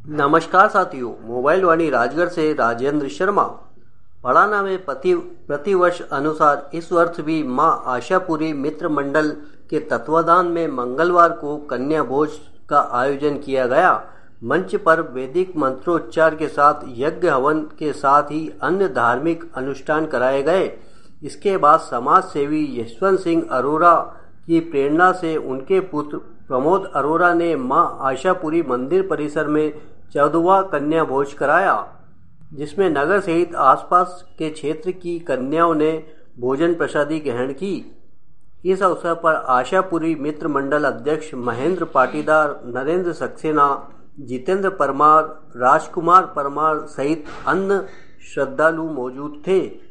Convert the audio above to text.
नमस्कार साथियों, मोबाइल वाणी राजगढ़ से राजेंद्र शर्मा। पढ़ाना में प्रतिवर्ष अनुसार इस वर्ष भी मां आशापुरी मित्र मंडल के तत्वाधान में मंगलवार को कन्या भोज का आयोजन किया गया। मंच पर वैदिक मंत्रोच्चार के साथ यज्ञ हवन के साथ ही अन्य धार्मिक अनुष्ठान कराए गए। इसके बाद समाज सेवी यशवंत सिंह अरोरा की प्रेरणा से उनके पुत्र प्रमोद अरोरा ने मां आशापुरी मंदिर परिसर में 14वां कन्या भोज कराया, जिसमें नगर सहित आसपास के क्षेत्र की कन्याओं ने भोजन प्रसादी ग्रहण की। इस अवसर पर आशापुरी मित्र मंडल अध्यक्ष महेंद्र पाटीदार, नरेंद्र सक्सेना, जितेंद्र परमार, राजकुमार परमार सहित अन्य श्रद्धालु मौजूद थे।